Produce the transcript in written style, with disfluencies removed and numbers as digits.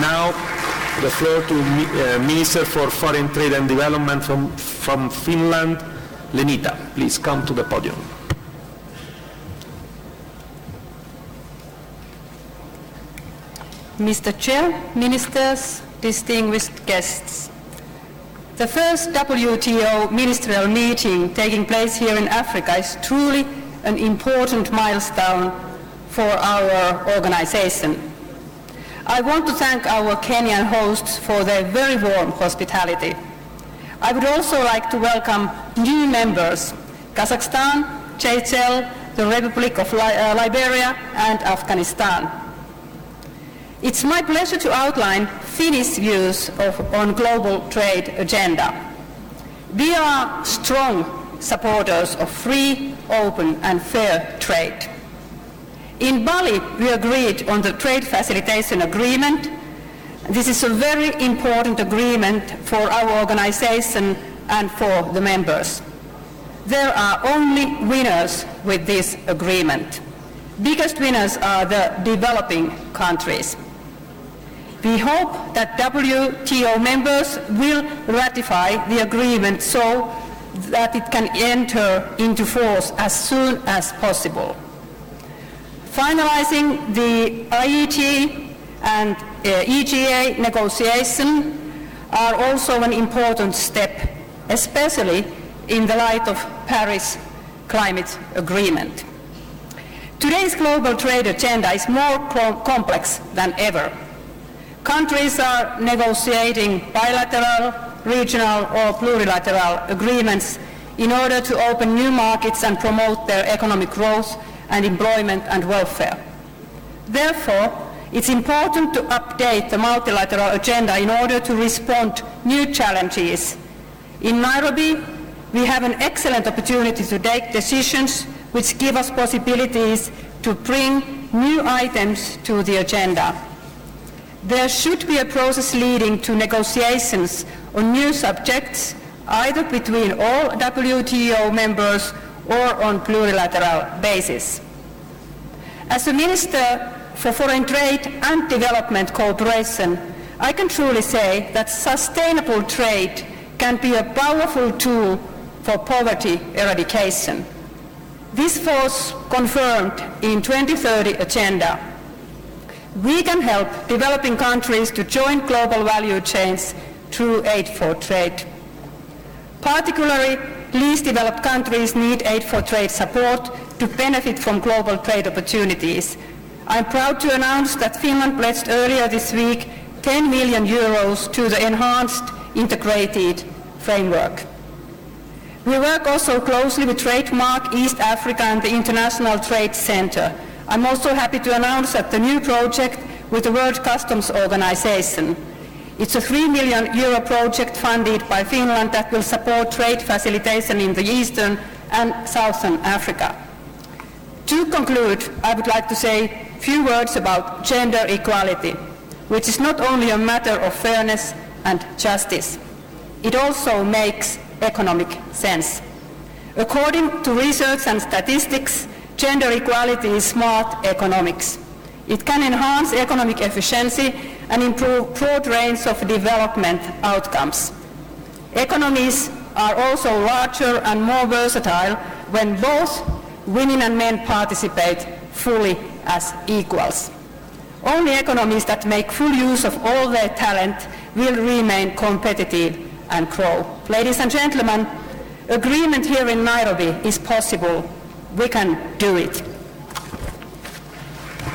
now the floor to Minister for Foreign Trade and Development from Finland, Lenita. Please come to the podium. Mr. Chair, Ministers, distinguished guests. The first WTO ministerial meeting taking place here in Africa is truly an important milestone for our organization. I want to thank our Kenyan hosts for their very warm hospitality. I would also like to welcome new members, Kazakhstan, Seychelles, the Republic of Liberia, and Afghanistan. It's my pleasure to outline Finnish views on global trade agenda. We are strong supporters of free, open, and fair trade. In Bali, we agreed on the trade facilitation agreement. This is a very important agreement for our organization and for the members. There are only winners with this agreement. Biggest winners are the developing countries. We hope that WTO members will ratify the agreement so that it can enter into force as soon as possible. Finalizing the IET and EGA negotiation are also an important step, especially in the light of Paris Climate Agreement. Today's global trade agenda is more complex than ever. Countries are negotiating bilateral, regional or plurilateral agreements in order to open new markets and promote their economic growth and employment and welfare. Therefore, it's important to update the multilateral agenda in order to respond to new challenges. In Nairobi, we have an excellent opportunity to take decisions which give us possibilities to bring new items to the agenda. There should be a process leading to negotiations on new subjects, either between all WTO members or on plurilateral basis. As a Minister for Foreign Trade and Development Cooperation, I can truly say that sustainable trade can be a powerful tool for poverty eradication. This was confirmed in 2030 agenda. We can help developing countries to join global value chains through aid for trade. Particularly, least developed countries need aid for trade support to benefit from global trade opportunities. I'm proud to announce that Finland pledged earlier this week 10 million euros to the enhanced integrated framework. We work also closely with Trademark East Africa and the International Trade Center. I'm also happy to announce that the new project with the World Customs Organization. It's a €3 million project funded by Finland that will support trade facilitation in the Eastern and Southern Africa. To conclude, I would like to say a few words about gender equality, which is not only a matter of fairness and justice. It also makes economic sense. According to research and statistics, gender equality is smart economics. It can enhance economic efficiency and improve broad range of development outcomes. Economies are also larger and more versatile when both women and men participate fully as equals. Only economies that make full use of all their talent will remain competitive and grow. Ladies and gentlemen, agreement here in Nairobi is possible. We can do it.